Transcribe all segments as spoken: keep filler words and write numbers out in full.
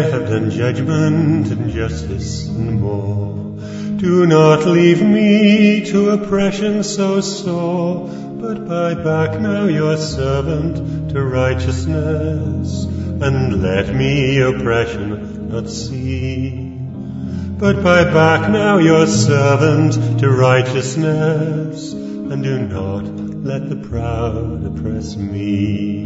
have done judgment and justice and more. Do not leave me to oppression so sore, but buy back now your servant to righteousness, and let me oppression not see. But buy back now your servant to righteousness, and do not let the proud oppress me.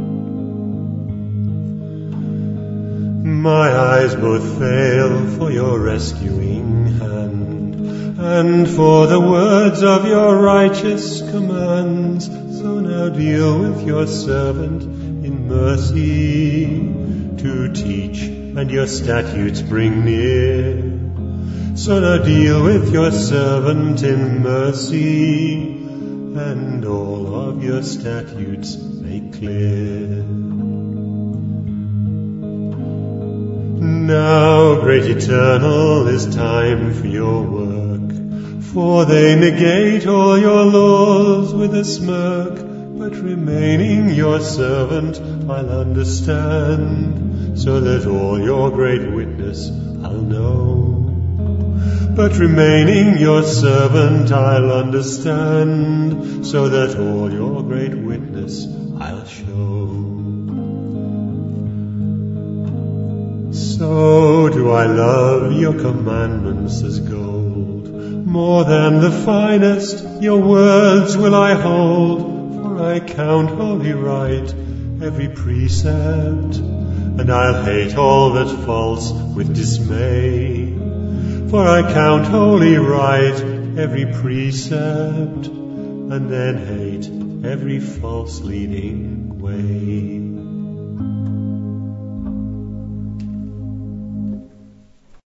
My eyes both fail for your rescuing hand, and for the words of your righteous commands. So now deal with your servant in mercy, to teach and your statutes bring near. So now deal with your servant in mercy, and all of your statutes make clear. Now, great Eternal, is time for your work, for they negate all your laws with a smirk. But remaining your servant I'll understand, so that all your great witness I'll know. But remaining your servant I'll understand, so that all your great witness I'll show. So do I love your commandments as gold, more than the finest your words will I hold. For I count wholly right every precept, and I'll hate all that's false with dismay. For I count wholly right every precept, and then hate every false leading way.